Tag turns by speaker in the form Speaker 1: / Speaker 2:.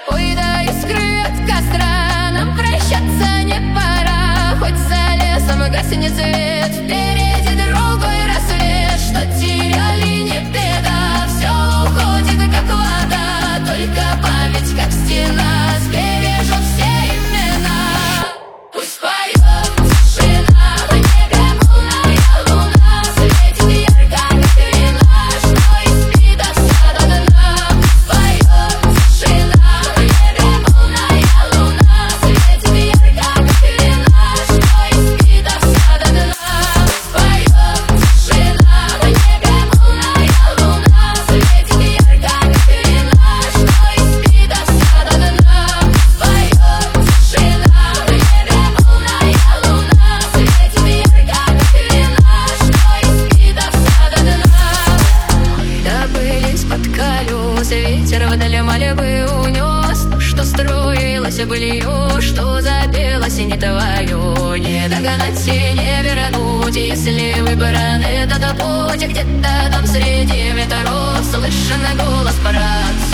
Speaker 1: Ой, да искры от костра, нам прощаться не пора. Хоть за лесом гаснет свет, впереди другой рассвет. Что теряли, не беда, все уходит, как вода. Только память, как стена, сбережет все имена. Пусть поет тишина, в небе полная луна. Светит ярко, как вина, что испит от сна до дна. Поет тишина, в небе полная луна. Светит ярко, как вина, что испит от сна до дна. Поет тишина, в небе полная луна. Светит ярко, как вина, что испит от сна до дна. Поет тишина, в небе полная луна. Светит ярко, как вина, что испит от сна до дна. Добылись под колес, ветер вдали мольбы унес. Что строилось былью, что запело не твое. Не догнать и не вернуть, если выбран этот путь. Где-то там среди ветров слышен голос прав.